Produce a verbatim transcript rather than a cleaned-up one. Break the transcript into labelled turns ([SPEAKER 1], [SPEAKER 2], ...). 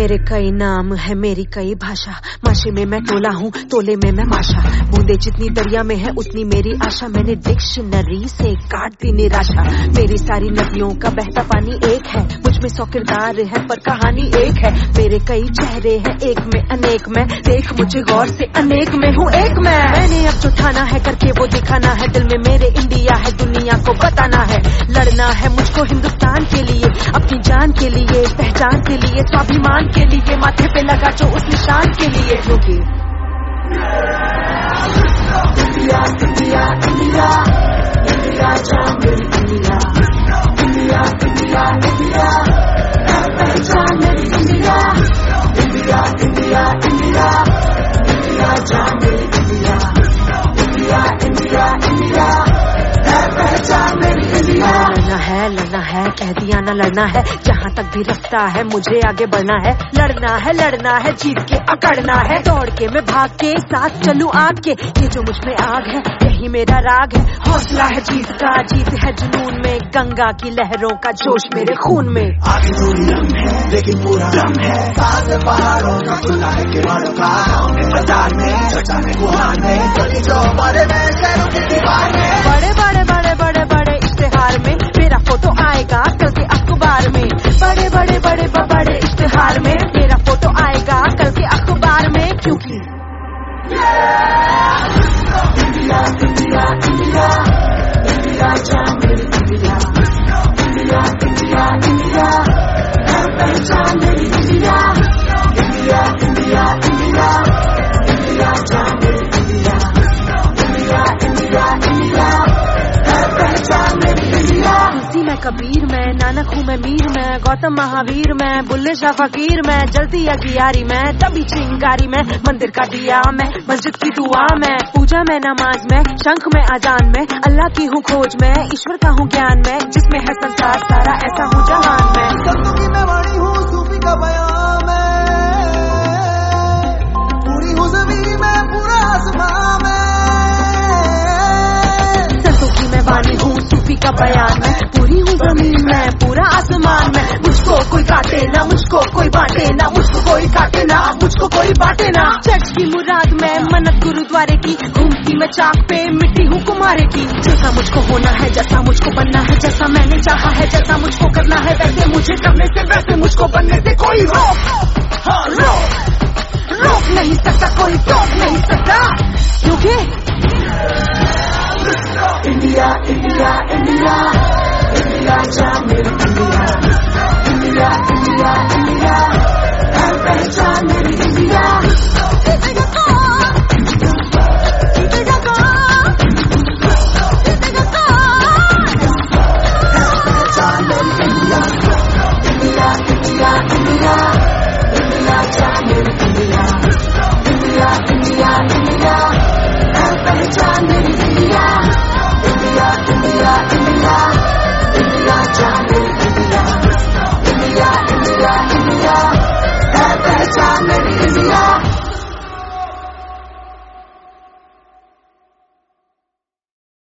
[SPEAKER 1] मेरे कई नाम है, मेरी कई भाषा, माशे में मैं तोला हूँ, तोले में मैं माशा। बूंदे जितनी दरिया में है उतनी मेरी आशा, मैंने डिक्शनरी से काट दी निराशा। मेरी सारी नदियों का बहता पानी एक है, मुझ में सौ किरदार है पर कहानी एक है। मेरे कई चेहरे हैं, एक में अनेक मैं, देख मुझे गौर से, अनेक में हूँ एक मैं। मैंने अब जो ठाना है करके वो दिखाना है, दिल में मेरे इंडिया है, दुनिया को बताना है। लड़ना है मुझको हिंदुस्तान के लिए, अपनी जान के लिए, पहचान के लिए, स्वाभिमान के लिए, माथे पे लगा जो उस निशान के लिए। क्योंकि इंडिया इंडिया इंडिया इंडिया जान मेरी इंडिया, इंडिया इंडिया इंडिया पहचान मेरी India, India India India India जान मेरी इंडिया, इंडिया इंडिया इंडिया पहचान मेरी इंडिया। लड़ना है लड़ना है कह दिया ना लड़ना है, जहाँ तक भी रास्ता है मुझे आगे बढ़ना है। लड़ना है लड़ना है जीत के अकड़ना है, दौड़ के मैं भाग के साथ चलूं आग के। ये जो मुझ में आग है यही मेरा राग है, हौसला है जीत का, जीत है जुनून में, गंगा की लहरों का जोश मेरे खून में।
[SPEAKER 2] आगे दूरी दम है लेकिन पूरा दम है, साथ पहाड़ों का सुना है किरणों का, बाजार में चट्टाने गुहार में, गली जो हमारे में शहरों की दीवार में।
[SPEAKER 1] बड़े बड़े बड़े बड़े बड़े इश्तेहार में मेरा फोटो आएगा कल के अखबार में, बड़े बड़े बड़े बड़े इश्तेहार में मेरा फोटो आएगा कल के अखबार में। क्योंकि इंडिया इंडिया इंडिया इंडिया जान मेरी इंडिया, इंडिया इंडिया इंडिया पहचान मेरी India, India India India India जान मेरी इंडिया, इंडिया इंडिया इंडिया पहचान मेरी इंडिया। तुलसी मैं कबीर मैं, नानक हूँ मैं मीर मैं, गौतम महावीर मैं, बुल्ले शाह फकीर मैं, जलती अगियारी मैं, तभी चिंगारी मैं, मंदिर का दिया मैं, मस्जिद की दुआ मैं, पूजा में नमाज में, शंख में अजान में, अल्लाह की हूँ खोज में, ईश्वर का हूँ ज्ञान में, जिसमें है संसार सारा ऐसा हूँ जहान में।
[SPEAKER 2] संतों की मैं वाणी हूँ, सूफी का बयान में, पूरी हूँ ज़मीन में, पूरा आसमां में।
[SPEAKER 1] संतों की मैं वाणी हूँ, सूफी का बयान में, पूरी हूँ जमीन में, पूरा आसमान में। मुझको कोई काटे ना, मुझको कोई बांटे ना, मुझको कोई काटे ना, मुझको कोई बांटे ना। चर्च की मुराद में, मन्नत गुरुद्वारे की, घूमती मैं चाक पे, मिट्टी हूँ कुमारे की। जैसा मुझको होना है, जैसा मुझको बनना है, जैसा मैंने चाहा है, जैसा मुझको करना है, वैसे मुझे करने से, वैसे मुझको बनने से कोई रोक, हाँ रोक, रोक नहीं सकता कोई, रोक नहीं सकता।